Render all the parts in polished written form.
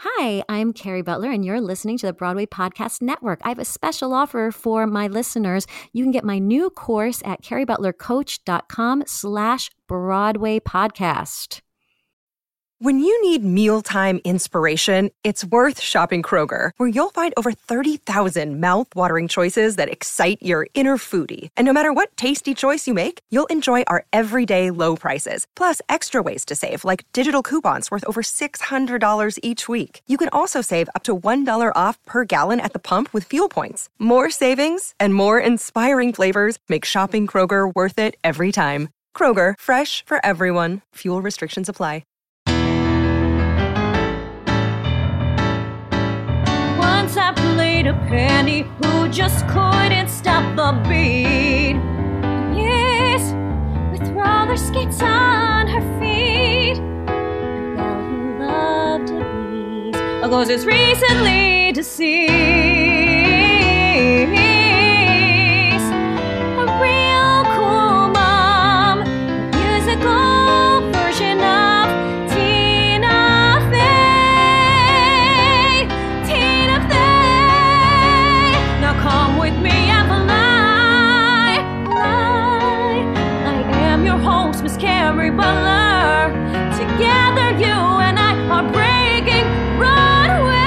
Hi, I'm Carrie Butler, and you're listening to the Broadway Podcast Network. I have a special offer for my listeners. You can get my new course at carriebutlercoach.com/Broadway podcast. When you need mealtime inspiration, it's worth shopping Kroger, where you'll find over 30,000 mouth-watering choices that excite your inner foodie. And no matter what tasty choice you make, you'll enjoy our everyday low prices, plus extra ways to save, like digital coupons worth over $600 each week. You can also save up to $1 off per gallon at the pump with fuel points. More savings and more inspiring flavors make shopping Kroger worth it every time. Kroger, fresh for everyone. Fuel restrictions apply. Once I played a penny who just couldn't stop the beat. Yes, with roller skates on her feet. A girl who loved to please. A ghost is recently deceased. A real cool mom, musical version of Tina Fey. Tina Fey. Now come with me and fly. I am your host, Miss Carrie Butler. Together you and I are breaking Broadway.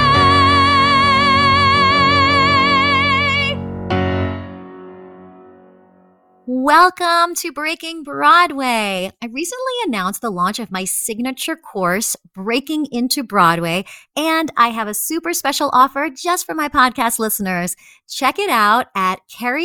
Welcome to Breaking Broadway. I recently announced the launch of my signature course, Breaking into Broadway, and I have a super special offer just for my podcast listeners. Check it out at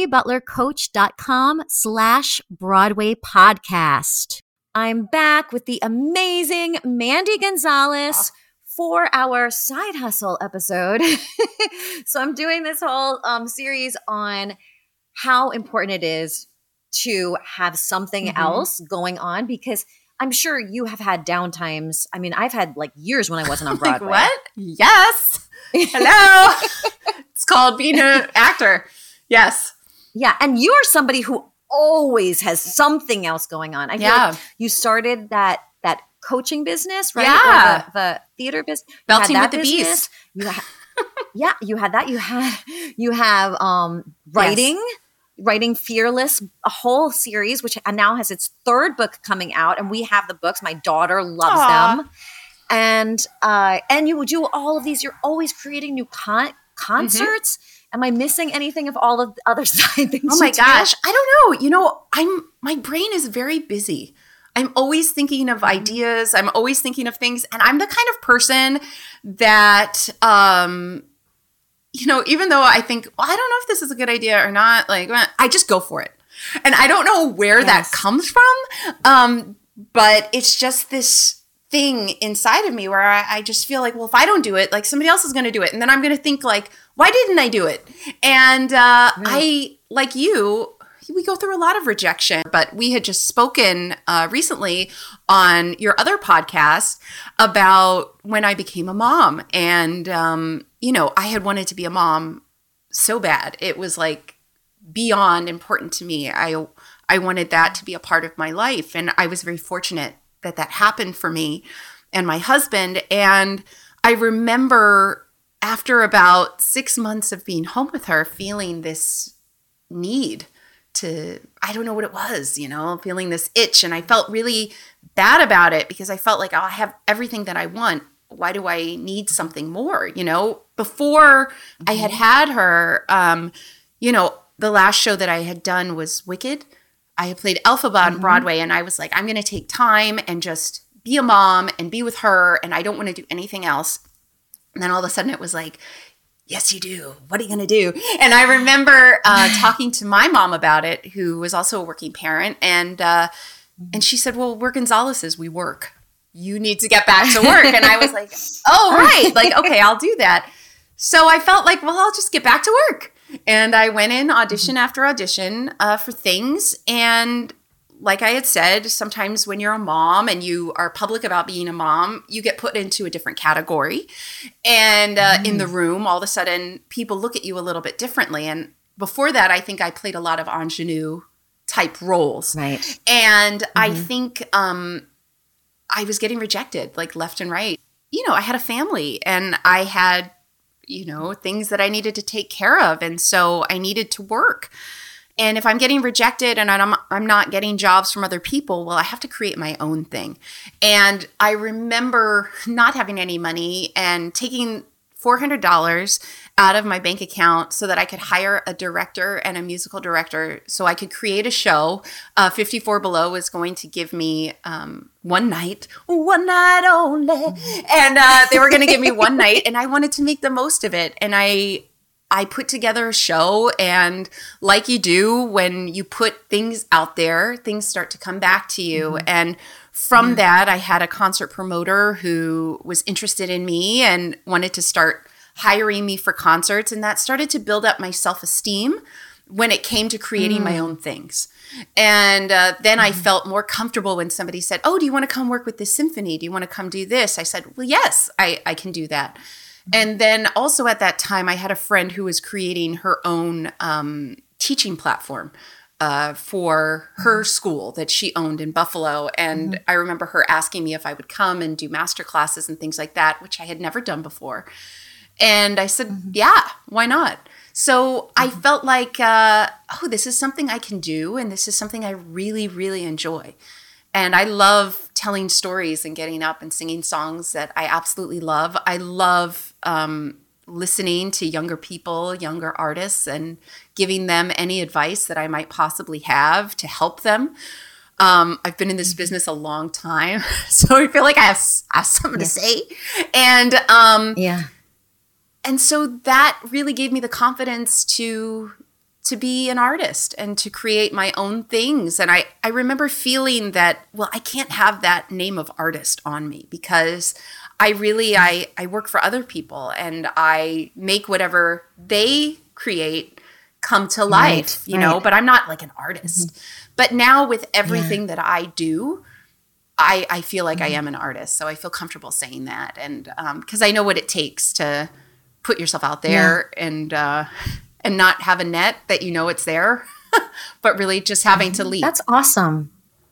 carriebutlercoach.com/Broadway podcast. I'm back with the amazing Mandy Gonzalez for our side hustle episode. So I'm doing this whole series on how important it is to have something else going on, because I'm sure you have had downtimes. I mean, I've had like years when I wasn't on Broadway. Like, what? Yes. Hello. It's called being an actor. Yes. Yeah. And you are somebody who always has something else going on. I feel like you started that coaching business, right? Yeah. Or the theater business. Belting with the Beast. You had that. You have writing. Yes. Writing Fearless, a whole series, which now has its third book coming out, and we have the books. My daughter loves them, and you do all of these. You're always creating new concerts. Am I missing anything of all of the other side things? Oh my gosh, I don't know. You know, my brain is very busy. I'm always thinking of ideas. I'm always thinking of things, and I'm the kind of person that you know, even though I think, well, I don't know if this is a good idea or not, like, I just go for it. And I don't know where that comes from, but it's just this thing inside of me where I just feel like, well, if I don't do it, like somebody else is going to do it. And then I'm going to think like, why didn't I do it? And I, like you, we go through a lot of rejection, but we had just spoken recently on your other podcast about when I became a mom. And, you know, I had wanted to be a mom so bad. It was like beyond important to me. I wanted that to be a part of my life. And I was very fortunate that that happened for me and my husband. And I remember after about 6 months of being home with her, feeling this need to, I don't know what it was, you know, feeling this itch. And I felt really bad about it because I felt like, oh, I have everything that I want. Why do I need something more? You know, before I had her, you know, the last show that I had done was Wicked. I had played Elphaba on Broadway, and I was like, I'm going to take time and just be a mom and be with her, and I don't want to do anything else. And then all of a sudden it was like, yes, you do. What are you going to do? And I remember talking to my mom about it, who was also a working parent, and she said, well, we're Gonzalez's, we work. You need to get back to work. And I was like, oh, right. Like, okay, I'll do that. So I felt like, well, I'll just get back to work. And I went in audition after audition for things. And like I had said, sometimes when you're a mom and you are public about being a mom, you get put into a different category. And in the room, all of a sudden, people look at you a little bit differently. And before that, I think I played a lot of ingenue type roles. Right. And I think I was getting rejected like left and right. I had a family and I had, things that I needed to take care of. And so I needed to work. And if I'm getting rejected and I'm not getting jobs from other people, well, I have to create my own thing. And I remember not having any money and taking $400 out of my bank account so that I could hire a director and a musical director so I could create a show. 54 Below was going to give me one night only. And they were going to give me one night, and I wanted to make the most of it. And I put together a show, and like you do, when you put things out there, things start to come back to you. Mm-hmm. And from that, I had a concert promoter who was interested in me and wanted to start hiring me for concerts. And that started to build up my self-esteem when it came to creating my own things. And then I felt more comfortable when somebody said, oh, do you want to come work with this symphony? Do you want to come do this? I said, well, yes, I can do that. And then also at that time, I had a friend who was creating her own teaching platform for her school that she owned in Buffalo. And I remember her asking me if I would come and do master classes and things like that, which I had never done before. And I said, yeah, why not? So I felt like, this is something I can do. And this is something I really, really enjoy. And I love telling stories and getting up and singing songs that I absolutely love. I love listening to younger people, younger artists, and giving them any advice that I might possibly have to help them. I've been in this business a long time, so I feel like I have something to say. And and so that really gave me the confidence to be an artist and to create my own things. And I remember feeling that, well, I can't have that name of artist on me because I work for other people and I make whatever they create come to life, you know, but I'm not like an artist. Mm-hmm. But now with everything that I do, I feel like I am an artist. So I feel comfortable saying that. And because I know what it takes to put yourself out there and not have a net that it's there, but really just having to lead. That's awesome.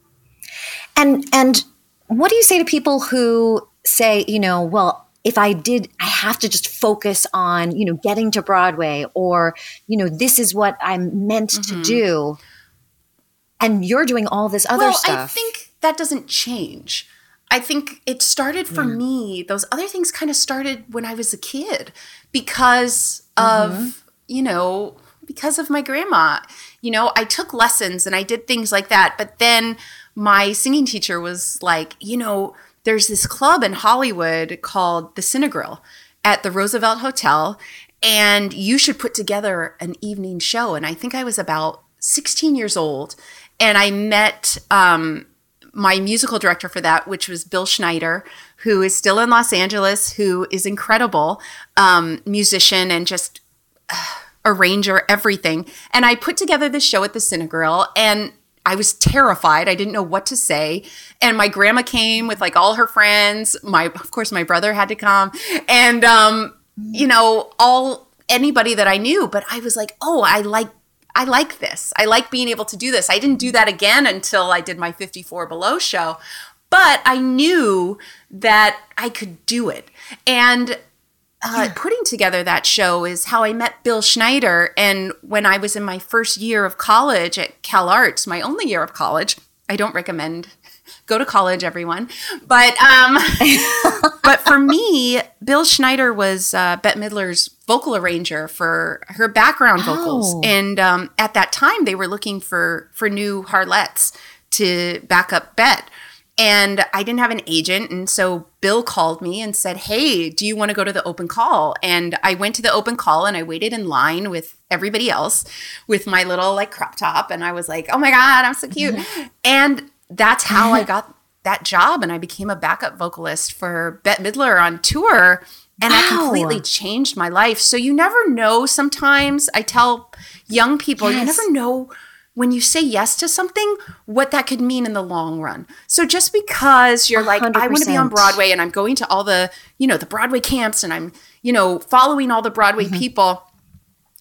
And what do you say to people who say, well, if I have to just focus on, getting to Broadway, or, this is what I'm meant to do, and you're doing all this other stuff. I think that doesn't change. I think it started for me. Those other things kind of started when I was a kid because of, because of my grandma. I took lessons and I did things like that. But then my singing teacher was like, there's this club in Hollywood called the Cinegrill at the Roosevelt Hotel, and you should put together an evening show. And I think I was about 16 years old, and I met my musical director for that, which was Bill Schneider, who is still in Los Angeles, who is incredible musician and just arranger, everything. And I put together this show at the Cinegrill, and I was terrified. I didn't know what to say. And my grandma came with like all her friends. Of course, my brother had to come, and anybody that I knew. But I was like, oh, I like this. I like being able to do this. I didn't do that again until I did my 54 Below show, but I knew that I could do it. And putting together that show is how I met Bill Schneider. And when I was in my first year of college at Cal Arts, my only year of college, I don't recommend go to college, everyone. But but for me, Bill Schneider was Bette Midler's vocal arranger for her background vocals. And at that time, they were looking for new harlettes to back up Bette. And I didn't have an agent. And so Bill called me and said, hey, do you want to go to the open call? And I went to the open call and I waited in line with everybody else with my little like crop top. And I was like, oh my God, I'm so cute. And that's how I got that job. And I became a backup vocalist for Bette Midler on tour. And that completely changed my life. So you never know. Sometimes I tell young people, you never know when you say yes to something, what that could mean in the long run. So just because you're 100%. Like, I want to be on Broadway and I'm going to all the, the Broadway camps and I'm, following all the Broadway people,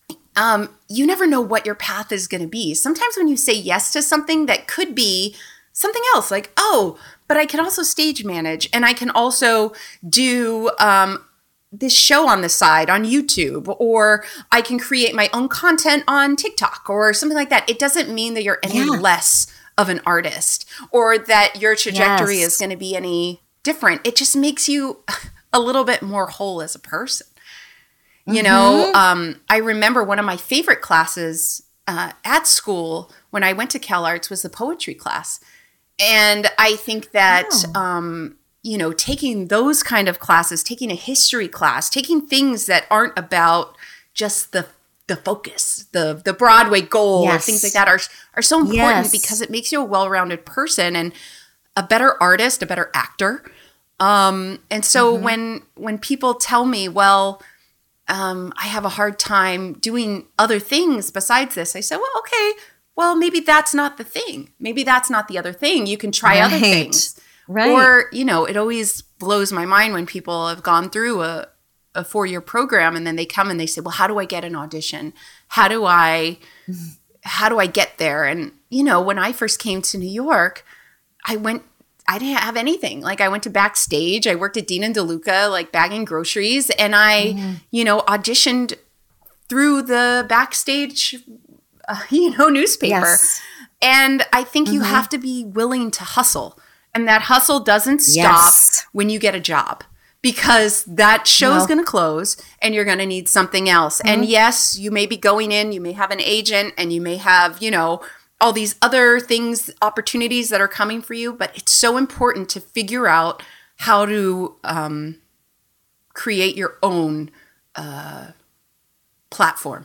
you never know what your path is going to be. Sometimes when you say yes to something that could be something else, like, oh, but I can also stage manage, and I can also do this show on the side on YouTube, or I can create my own content on TikTok or something like that. It doesn't mean that you're any less of an artist or that your trajectory is going to be any different. It just makes you a little bit more whole as a person. You know, I remember one of my favorite classes at school when I went to CalArts was the poetry class. And I think that, you know, taking those kind of classes, taking a history class, taking things that aren't about just the focus, the Broadway goal, or things like that are so important because it makes you a well-rounded person and a better artist, a better actor. And so when people tell me, well, I have a hard time doing other things besides this, I say, well, okay, well, maybe that's not the thing. Maybe that's not the other thing. You can try other things. Right. Or, you know, it always blows my mind when people have gone through a 4-year program and then they come and they say, well, how do I get an audition? How do I get there? And, you know, when I first came to New York, I didn't have anything. Like, I went to Backstage. I worked at Dean and DeLuca, like bagging groceries. And I, you know, auditioned through the Backstage, you know, newspaper. Yes. And I think you have to be willing to hustle. And that hustle doesn't stop when you get a job, because that show is going to close and you're going to need something else. And yes, you may be going in, you may have an agent, and you may have, you know, all these other things, opportunities that are coming for you. But it's so important to figure out how to create your own platform.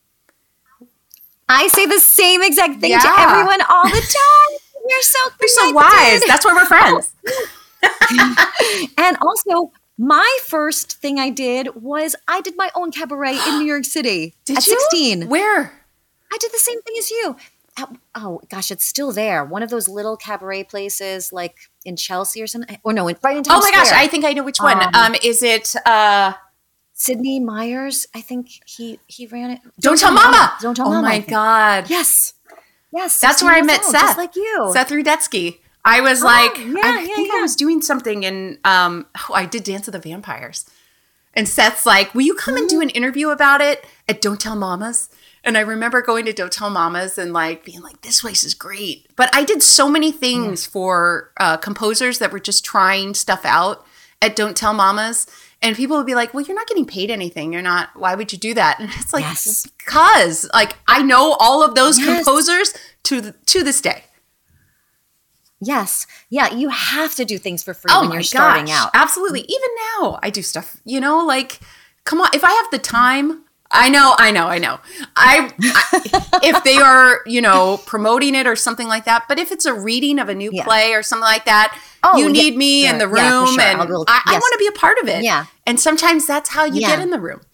I say the same exact thing to everyone all the time. You're so wise. That's why we're friends. And also, my first thing I did was I did my own cabaret in New York City at 16. Where? I did the same thing as you. Oh gosh, it's still there. One of those little cabaret places, like in Chelsea or something. Or no, right in Times Oh my gosh, Square. I think I know which one. Is it Sidney Myers? I think he ran it. Don't Tell Mama. Don't Tell Mama. Oh my God. Yes. That's where I met Seth. Just like you. Seth Rudetsky. I was I think I was doing something and I did Dance with the Vampires. And Seth's like, will you come and do an interview about it at Don't Tell Mamas? And I remember going to Don't Tell Mamas and like being like, this place is great. But I did so many things for composers that were just trying stuff out at Don't Tell Mamas. And people would be like, well, you're not getting paid anything. You're not, why would you do that? And it's like, because like I know all of those composers to this day. Yes. Yeah, you have to do things for free when you're starting out. Absolutely. Even now I do stuff, you know, like, come on, if I have the time, I know. I if they are, you know, promoting it or something like that, but if it's a reading of a new play or something like that, you need me in the room and I want to be a part of it. Yeah. And sometimes that's how you get in the room.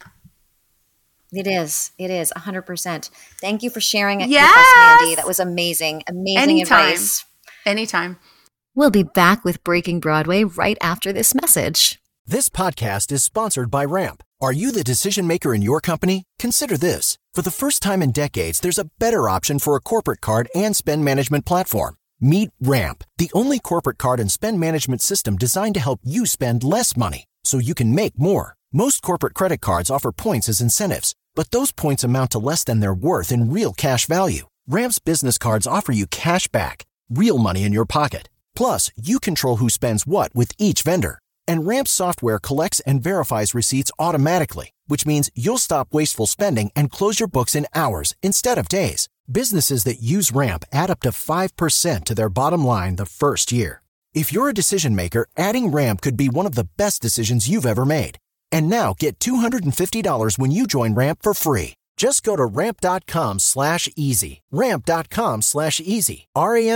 It is 100%. Thank you for sharing it Yes. with us, Mandy. That was amazing. Amazing advice. Anytime. We'll be back with Breaking Broadway right after this message. This podcast is sponsored by Ramp. Are you the decision maker in your company? Consider this. For the first time in decades, there's a better option for a corporate card and spend management platform. Meet Ramp, the only corporate card and spend management system designed to help you spend less money so you can make more. Most corporate credit cards offer points as incentives, but those points amount to less than their worth in real cash value. Ramp's business cards offer you cash back, real money in your pocket. Plus, you control who spends what with each vendor. And Ramp software collects and verifies receipts automatically, which means you'll stop wasteful spending and close your books in hours instead of days. Businesses that use Ramp add up to 5% to their bottom line the first year. If you're a decision maker, adding Ramp could be one of the best decisions you've ever made. And now get $250 when you join Ramp for free. Just go to ramp.com/easy. Ramp.com/easy.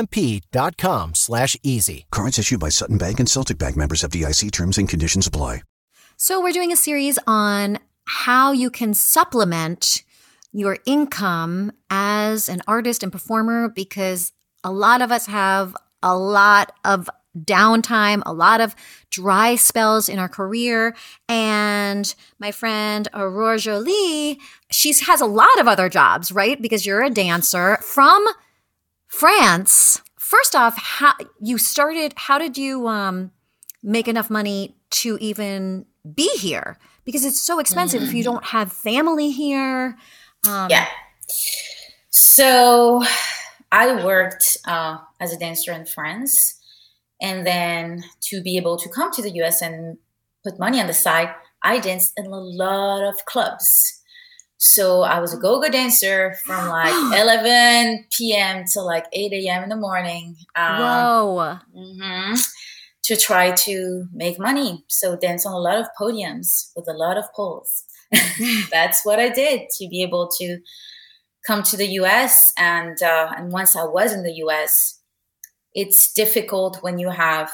RAMP.com/easy. Cards issued by Sutton Bank and Celtic Bank, members of FDIC. Terms and conditions apply. So we're doing a series on how you can supplement your income as an artist and performer, because a lot of us have a lot of downtime, a lot of dry spells in our career. And my friend Aurore Jolie, she has a lot of other jobs, right? Because you're a dancer from France, first off, how did you make enough money to even be here? Because it's so expensive if you don't have family here. Yeah. So I worked as a dancer in France. And then to be able to come to the US and put money on the side, I danced in a lot of clubs. So I was a go-go dancer from like 11 p.m. to like 8 a.m. in the morning. Whoa. To try to make money. So dance on a lot of podiums with a lot of poles. That's what I did to be able to come to the US. And once I was in the US, it's difficult when you have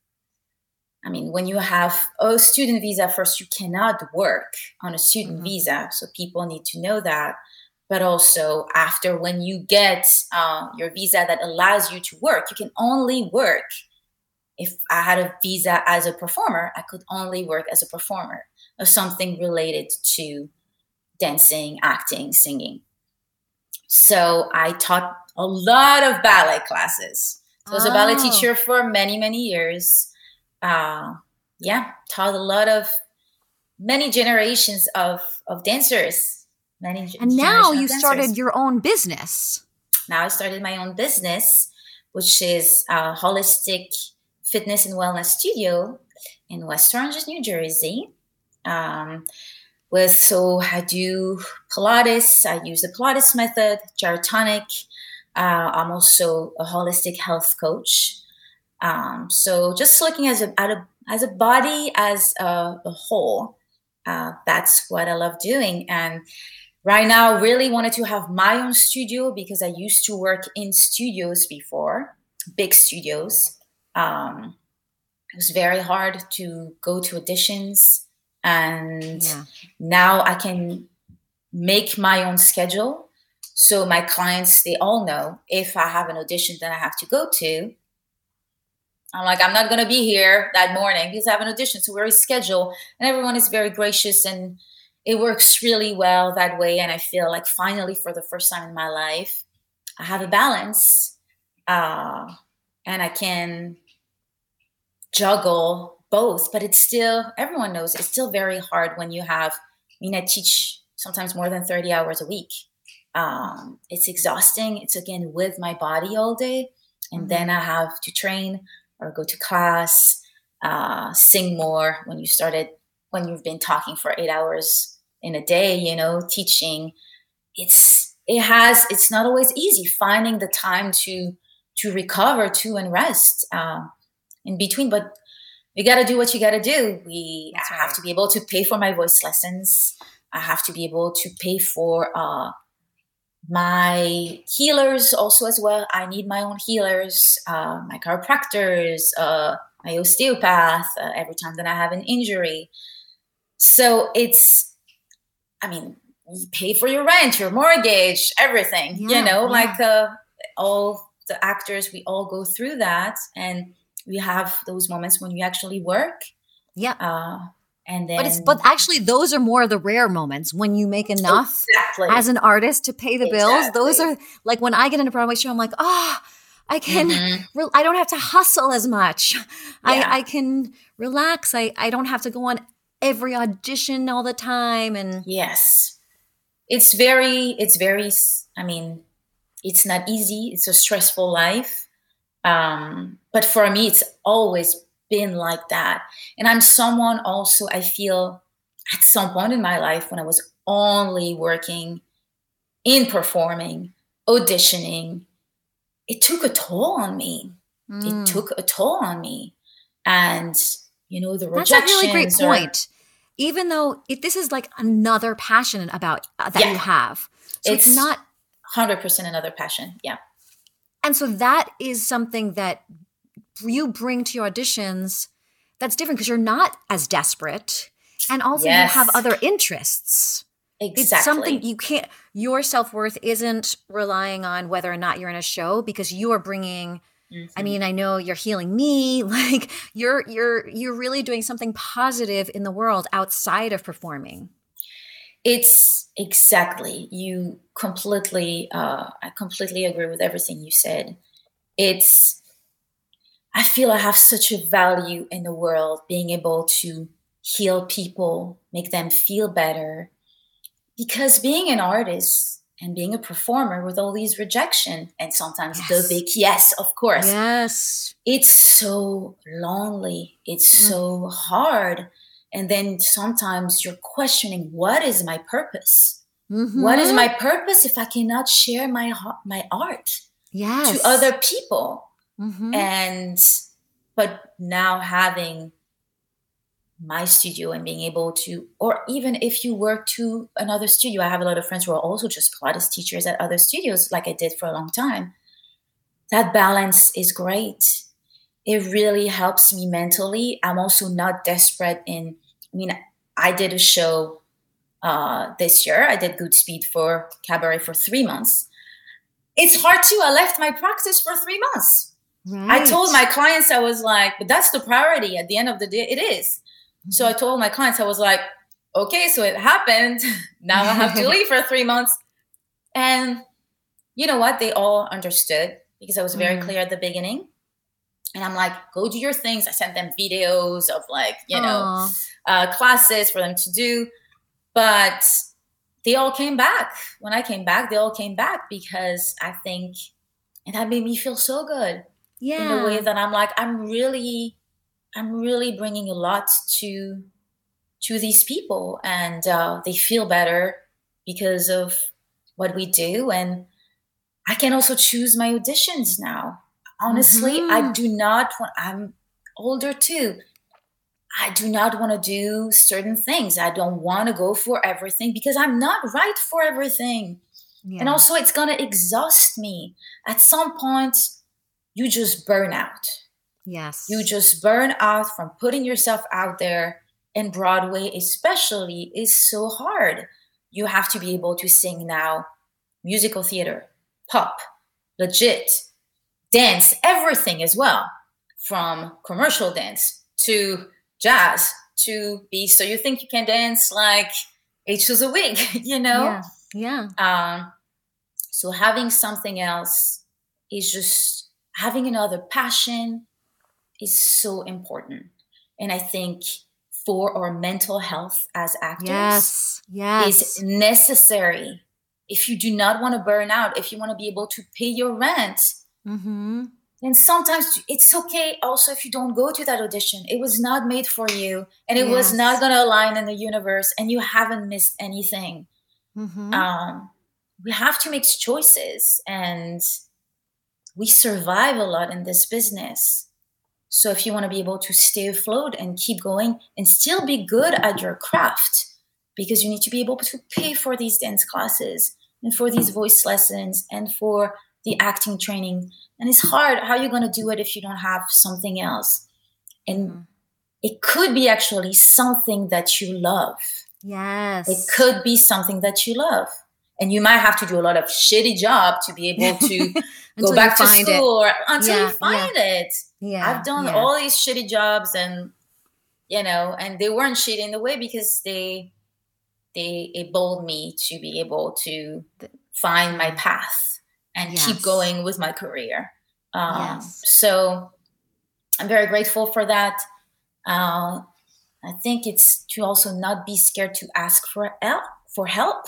a student visa. First, you cannot work on a student visa. So people need to know that. But also after, when you get your visa that allows you to work, you can only work. If I had a visa as a performer, I could only work as a performer of something related to dancing, acting, singing. So I taught a lot of ballet classes. So I was a ballet teacher for many, many years. Taught many generations of dancers. And now you started your own business. Now I started my own business, which is a holistic fitness and wellness studio in West Orange, New Jersey. So I do Pilates. I use the Pilates method, gyrotonic. I'm also a holistic health coach. So just looking as a body, as a whole, that's what I love doing. And right now, really wanted to have my own studio because I used to work in studios before, big studios. It was very hard to go to auditions, and now I can make my own schedule. So my clients, they all know if I have an audition that I have to go to, I'm like, I'm not going to be here that morning because I have an audition. So we reschedule, and everyone is very gracious, and it works really well that way. And I feel like finally, for the first time in my life, I have a balance, and I can juggle both. But it's still, everyone knows, it's still very hard when you have, I teach sometimes more than 30 hours a week. It's exhausting. It's again with my body all day. And then I have to train or go to class, sing more when you've been talking for 8 hours in a day, teaching. It's not always easy finding the time to recover too and rest in between, but you got to do what you got to do. I have to be able to pay for my voice lessons. I have to be able to pay for my healers also as well. I need my own healers, my chiropractors, my osteopath, every time that I have an injury. So you pay for your rent, your mortgage, everything, all the actors, we all go through that. And we have those moments when you actually work. Yeah. And then, but actually those are more the rare moments when you make enough as an artist to pay the bills. Those are like when I get into a Broadway show, I'm like, I can, I don't have to hustle as much. I can relax. I don't have to go on every audition all the time. And yes, it's not easy. It's a stressful life. But for me, it's always been like that. And I'm someone also, I feel at some point in my life when I was only working in performing, auditioning, it took a toll on me. It took a toll on me. And, the rejections. That's a really great point. Even though this is like another passion about that you have. So it's not 100% another passion. Yeah. And so that is something that you bring to your auditions that's different because you're not as desperate. And also you have other interests. Exactly. It's something you can't, your self-worth isn't relying on whether or not you're in a show because you are bringing, I know you're healing me. Like you're really doing something positive in the world outside of performing. It's exactly, I completely agree with everything you said. I feel I have such a value in the world, being able to heal people, make them feel better. Because being an artist and being a performer with all these rejection and sometimes the big yes, of course. Yes. It's so lonely. It's so hard. And then sometimes you're questioning, what is my purpose? Mm-hmm. What is my purpose if I cannot share my art to other people? Mm-hmm. But now having my studio and being able to, or even if you work to another studio, I have a lot of friends who are also just Pilates teachers at other studios, like I did for a long time. That balance is great. It really helps me mentally. I'm also not desperate I did a show this year. I did Goodspeed for Cabaret for 3 months. It's hard too. I left my practice for 3 months. Right. I told my clients, I was like, but that's the priority. At the end of the day, it is. So I told my clients, I was like, okay, so it happened. Now I have to leave for 3 months. And you know what? They all understood because I was very clear at the beginning. And I'm like, go do your things. I sent them videos of classes for them to do. But they all came back. When I came back, they all came back because I think, and that made me feel so good. Yeah. In a way that I'm like, I'm really bringing a lot to these people, and they feel better because of what we do. And I can also choose my auditions now. Honestly, I do not want, I'm older too. I do not want to do certain things. I don't want to go for everything because I'm not right for everything. Yeah. And also it's going to exhaust me. At some point, you just burn out. Yes. You just burn out from putting yourself out there. And Broadway especially is so hard. You have to be able to sing now musical theater, pop, legit, dance, everything as well. From commercial dance to jazz to be, so you think you can dance like 8 shows a week, you know? Yeah. So having something else is just having another passion is so important. And I think for our mental health as actors is necessary. If you do not want to burn out, if you want to be able to pay your rent, then sometimes it's okay also if you don't go to that audition. It was not made for you and it was not going to align in the universe and you haven't missed anything. We have to make choices, and we survive a lot in this business. So if you want to be able to stay afloat and keep going and still be good at your craft, because you need to be able to pay for these dance classes and for these voice lessons and for the acting training. And it's hard. How are you going to do it if you don't have something else? And it could be actually something that you love. Yes. It could be something that you love. And you might have to do a lot of shitty job to be able to go back to school until you find it. Yeah. I've done all these shitty jobs, and, and they weren't shitty in the way because they enabled me to be able to find my path and keep going with my career. So I'm very grateful for that. I think it's to also not be scared to ask for help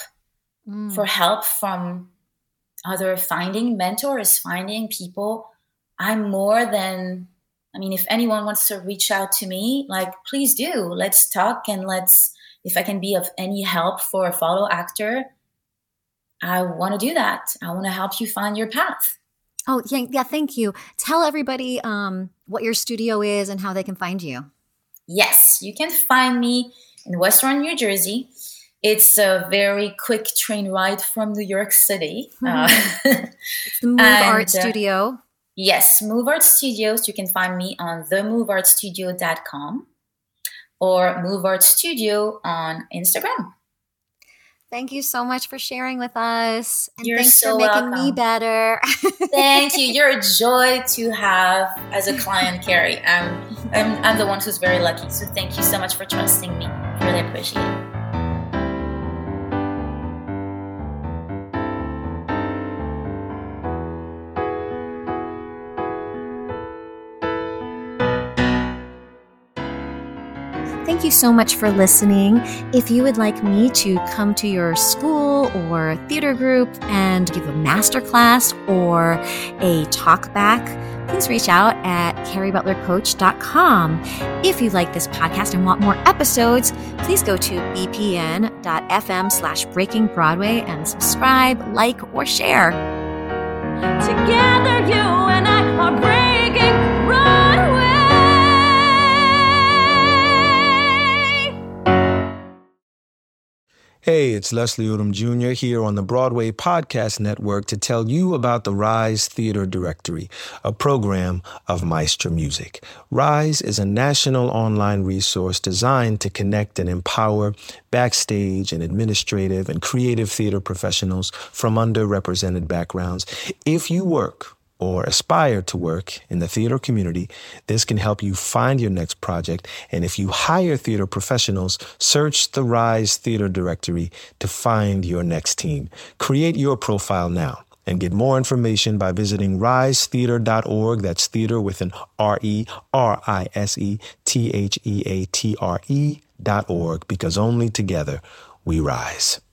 from other, finding mentors, finding people. I'm more than, if anyone wants to reach out to me, please do. Let's talk, and if I can be of any help for a fellow actor, I want to do that. I want to help you find your path. Oh, yeah. Thank you. Tell everybody what your studio is and how they can find you. Yes, you can find me in West Orange, New Jersey. It's a very quick train ride from New York City. It's the Move Art Studio. Yes, Move Art Studios. You can find me on themoveartstudio.com or Move Art Studio on Instagram. Thank you so much for sharing with us. And You're thanks so for making welcome. me better. Thank you. You're a joy to have as a client, Carrie. I'm the one who's very lucky. So thank you so much for trusting me. Really appreciate it. thank you so much for listening. If you would like me to come to your school or theater group and give a masterclass or a talk back, please reach out at carriebutlercoach.com. If you like this podcast and want more episodes, please go to bpn.fm/breakingbroadway and subscribe, like, or share. Together you and I are breaking Broadway. Hey, it's Leslie Odom Jr. here on the Broadway Podcast Network to tell you about the Rise Theater Directory, a program of Maestra Music. Rise is a national online resource designed to connect and empower backstage and administrative and creative theater professionals from underrepresented backgrounds. If you work or aspire to work in the theater community, this can help you find your next project. And if you hire theater professionals, search the Rise Theater Directory to find your next team. Create your profile now and get more information by visiting risetheater.org. That's theater with an RERISETHEATRE.org, because only together we rise.